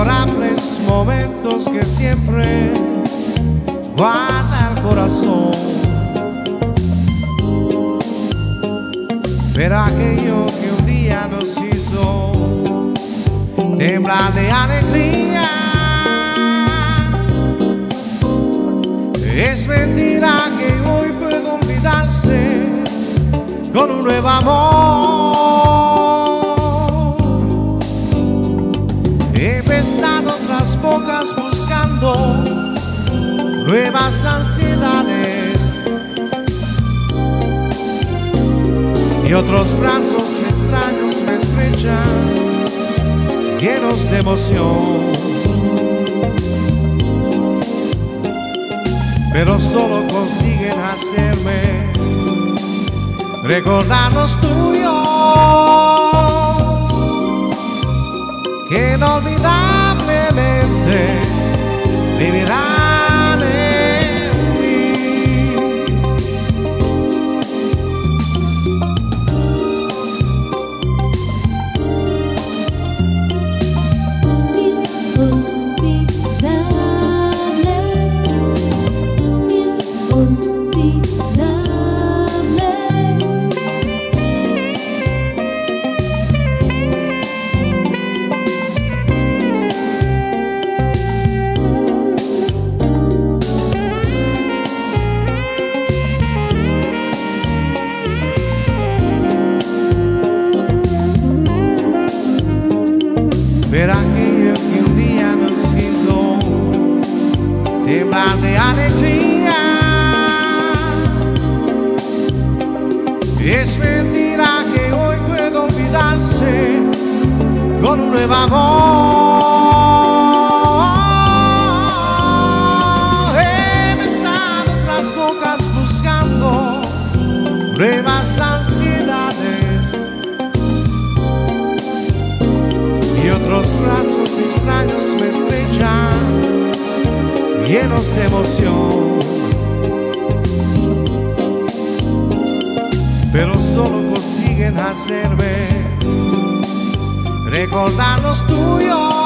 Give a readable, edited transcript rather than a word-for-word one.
memorables momentos que siempre guarda el corazón. Pero aquello que un día nos hizo temblar de alegría es mentira que hoy puedo olvidarse con un nuevo amor. He empezado otras bocas buscando nuevas ansiedades y otros brazos extraños me estrechan llenos de emoción. Pero solo consiguen hacerme recordar los tuyos que inolvidablemente vivirán en mí. Pero aquello que un día nos hizo temblar de alegría es mentira que hoy puedo olvidarse con un nuevo amor. He besado otras bocas buscando nuevas ansiedades y otros brazos extraños me estrechan llenos de emoción. Pero solo consiguen hacerme recordar los tuyos